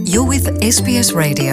You're with SBS Radio.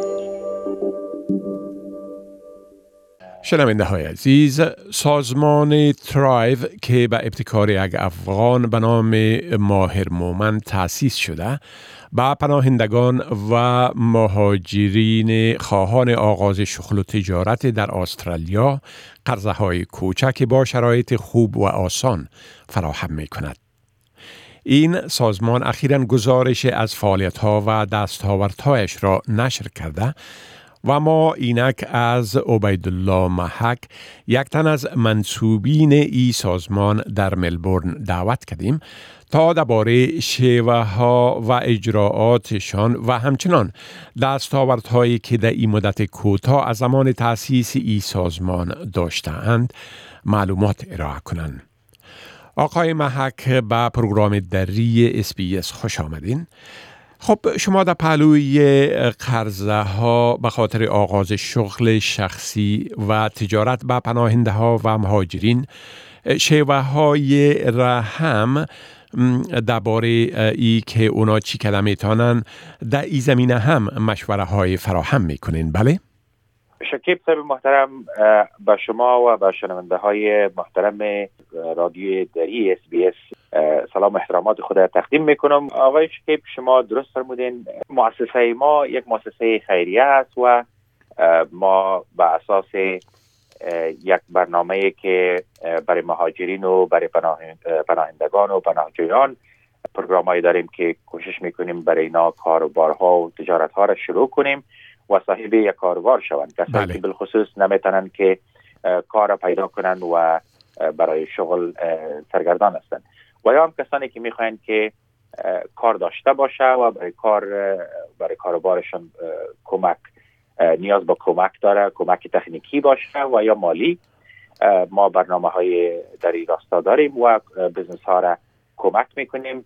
شنونده های عزیز، سازمان ترایو که به ابتکار یک افغان به نام ماهر مومن تأسیس شده، با پناهندگان و مهاجرین خواهان آغاز شغل و تجارت در استرالیا قرضه‌های کوچک با شرایط خوب و آسان فراهم می کند. این سازمان اخیراً گزارش از فعالیت‌ها و دستاوردهایش را نشر کرده و ما اینک از عبیدالله محک، یک تن از منصوبین این سازمان در ملبورن دعوت کردیم تا درباره شیوه‌ها و اجراعاتشان و همچنان دستاوردهایی که در این مدت کوتاه از زمان تأسیس این سازمان داشته‌اند معلومات ارائه کنند. آقای محک به پروگرام دری SBS خوش آمدین. خب شما در پهلوی قرضه ها به خاطر آغاز شغل شخصی و تجارت با پناهنده ها و مهاجرین شیوه های رحم درباره ای که اونا چی کده میتونن در این زمینه هم مشوره های فراهم میکنین، بله؟ شکیب صاحب محترم، با شما و با شنونده های محترم رادیو دری SBS سلام و احترامات خود تقدیم میکنم. آقای شکیب، شما درست فرمودین. مؤسسه ما یک مؤسسه خیریه است و ما به اساس یک برنامه که برای مهاجرین و برای پناهندگان و پناهجویان پروگرامایی داریم که کوشش میکنیم برای اینا کاروبارها و تجارتها را شروع کنیم و صاحب یک کاروبار شوند. کسایی که بالخصوص نمیتونن که کار پیدا کنن و برای شغل سرگردان هستن، و یا هم کسانی که میخواین که کار داشته باشه و برای کاروبارشون کمک نیاز به کمک داره، کمک تکنیکی باشه و یا مالی. ما برنامه های در این راستا داریم و بزنس ها را کمک میکنیم.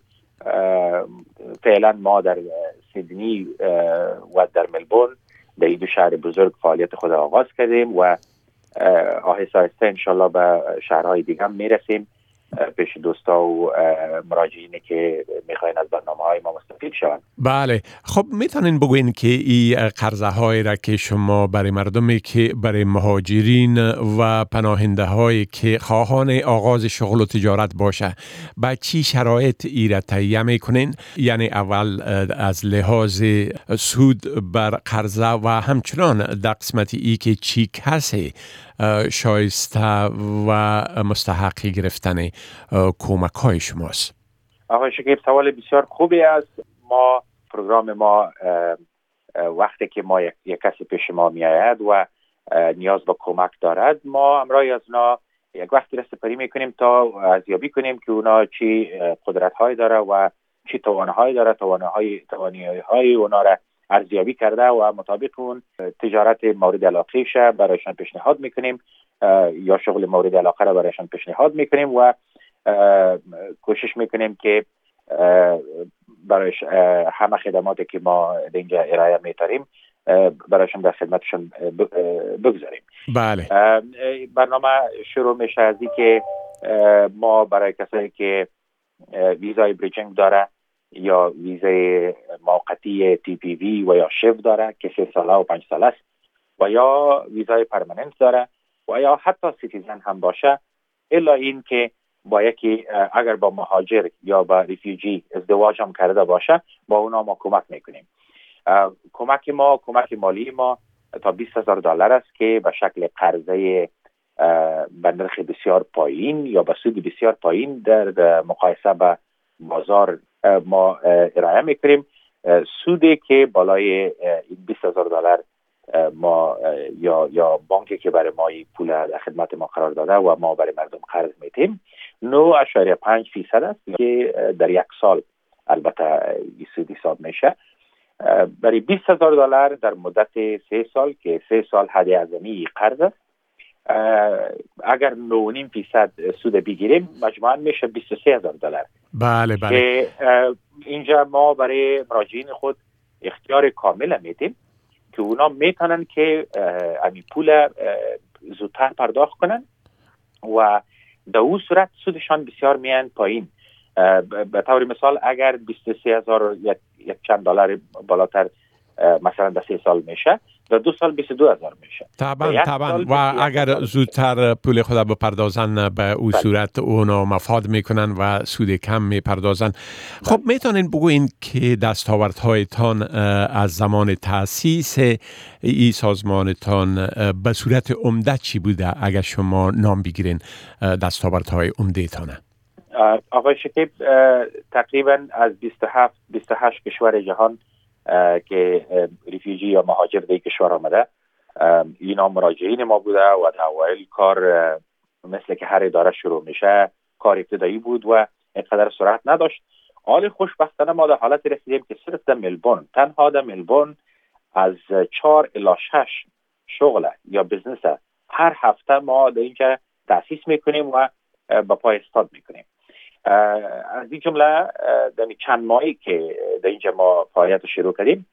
فعلا ما در سیدنی و در ملبورن در این دو شهر بزرگ فعالیت خود آغاز کردیم و آهسته آهسته انشالله به شهرهای دیگه هم میرسیم پیش دوستا و مراجعینی که میخواین از برنامه‌های ما مستفید شوند. بله، خب میتونین بگوین که این قرضه های را که شما برای مردمی که برای مهاجرین و پناهنده هایی که خواهان آغاز شغل و تجارت باشه با چی شرایط ای را تهیه میکنین؟ یعنی اول از لحاظ سود بر قرضه و همچنان در قسمت ای که چی کسی شایسته و مستحقی گرفتن کمک های شماست. آقای شکیب، سوال بسیار خوبی است. ما پروگرام ما وقتی که ما یک کسی پیش ما می آید و نیاز به کمک دارد، ما همراه از اونا یک وقتی رسپری می کنیم تا ارزیابی کنیم که اونا چی قدرت های داره و چی توانایی داره، توانایی های اونا را ارزیابی کرده و مطابق اون تجارت مورد علاقه شه برایشان پیشنهاد میکنیم یا شغل مورد علاقه را برایشان پیشنهاد میکنیم و کوشش میکنیم که برایش همه خدماتی که ما اینجا ارائه میتاریم برایشان در خدمتشون بگذاریم. بله. برنامه شروع میشه از این که ما برای کسایی که ویزای بریجینگ داره یا ویزای موقتی TPV و یا شف داره که 3 ساله و 5 ساله است و یا ویزای پرمننت داره و یا حتی سیتیزن هم باشه، الا این که با یکی اگر با مهاجر یا با ریفیوجی ازدواج هم کرده باشه با اونا ما کمک میکنیم. کمک مالی ما تا $20,000 است که به شکل قرضه به نرخ بسیار پایین یا به سود بسیار پایین در مقایسه با بازار ما ارائه میکنیم. سودی که بالای $20,000 ما یا بانکی که برای ما پول در خدمت ما قرار داده و ما برای مردم قرض میتیم 9.5% است که در یک سال البته سود حساب میشه. برای $20,000 در مدت 3 سال که 3 سال حد اعظمی قرض است، اگر 9.5% سود بگیریم مجموعاً میشه $23,000. بله. که اینجا ما برای مراجعین خود اختیار کامل میدیم که اونا میتونن که امی پول زودتر پرداخت کنن و در اون صورت سودشان بسیار میان پایین. به طور مثال اگر 23,000 یک چند دلار بالاتر مثلا در 3 سال میشه، در 2 سال 22,000 میشه. طبعا و اگر زودتر پول خود بپردازن به او صورت اونا مفاد میکنن و سود کم میپردازن. خب میتونین بگوین که دستاوردهایتان از زمان تأسیس این سازمانتان به صورت عمده چی بوده؟ اگر شما نام بگیرین دستاوردهای عمده تانه. آقای شکیب، تقریبا از 28 کشور جهان که ریفیوجی یا مهاجر در کشور آمده، اینا مراجعین ما بوده و در اوایل کار مثل که هر اداره شروع میشه کار ابتدایی بود و اینقدر سرعت نداشت. حال خوشبختانه ما در حالت رسیدیم که صرف در ملبورن، تنها در ملبورن از 4 الی 6 شغل یا بزنس هر هفته ما در اینجا تأسیس میکنیم و با پای استاد میکنیم. از این جمله در چند ماهی که در اینجا ما فعالیت شروع کردیم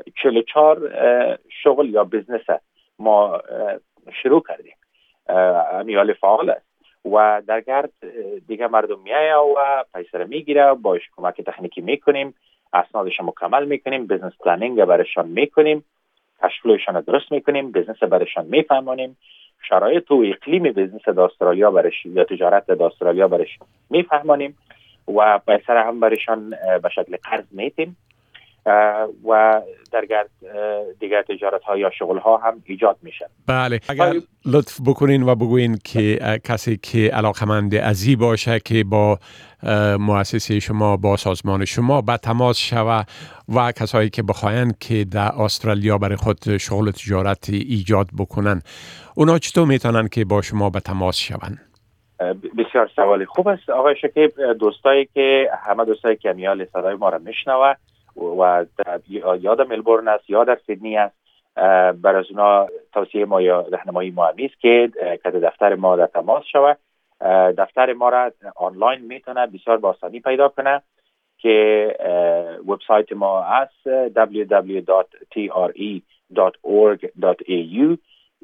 44 شغل یا بزنس ما شروع کردیم. امیال فعال است و در گرد دیگه مردم میایه و پیسه میگیره، باش کمک تکنیکی میکنیم، اسنادش مکمل میکنیم، بزنس پلنینگ برایشان میکنیم، کشفلوشان درست میکنیم، بزنس برایشان میفهمونیم، شرایط و اقلیم بزنس در استرالیا برش یا تجارت در استرالیا برش میفهمانیم و پیسه هم برایشان به شکل قرض میتیم و در گرد دیگر تجارت ها یا شغل ها هم ایجاد میشن. بله، اگر لطف بکنین و بگوین که کسی که علاقمند ازی باشه که با مؤسسه شما، با سازمان شما به تماس شوه و کسایی که بخواین که در استرالیا برای خود شغل تجارت ایجاد بکنن، اونا چطور میتونن که با شما به تماس شون؟ بسیار سوال خوب است آقای شکیب. همه دوستایی که میال صدای ما را میشنوه و یا در ملبورن است یا در سیدنی است، برای از اونا توصیه ما یا راهنمایی ما همیست که دفتر ما در تماس شوه. دفتر ما را آنلاین میتونه بسیار با آسانی پیدا کنه که وبسایت ما است www.tre.org.au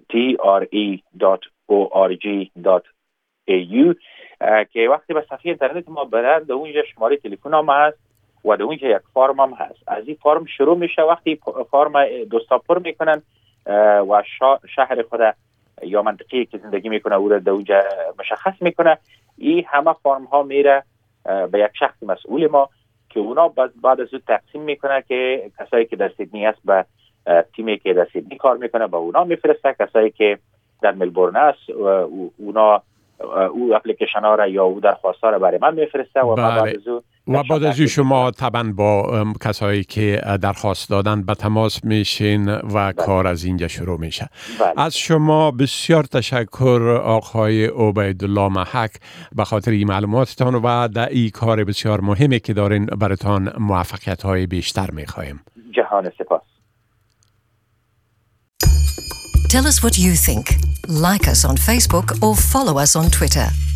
tre.org.au که وقتی به صفحه اینترنت ما برن در اونجا شماره تلفن هم هست و در اونجا یک فرم هم هست. از این فرم شروع میشه. وقتی فرم دوستا پر میکنن و شهر خود یا منطقه‌ای که زندگی میکنه او را در اونجا مشخص میکنه، این همه فرم ها میره به یک شخص مسئول ما که اونا بعد از اون تقسیم میکنه که کسایی که در سیدنی است به تیمی که در سیدنی کار میکنه با اونا میفرسته، کسایی که در ملبورن است اونا او اپلیکیشن ها را یا او درخواست ها را برای من میفرسته و بعد از شما طبعا با کسایی که درخواست دادن به تماس میشین و کار از اینجا شروع میشه. از شما بسیار تشکر آقای عبیدالله محک به خاطر این معلوماتتان و در این کار بسیار مهمی که دارین براتان موفقیت های بیشتر میخوایم. جهان سپاس. Tell us what you think. Like us on Facebook or follow us on Twitter.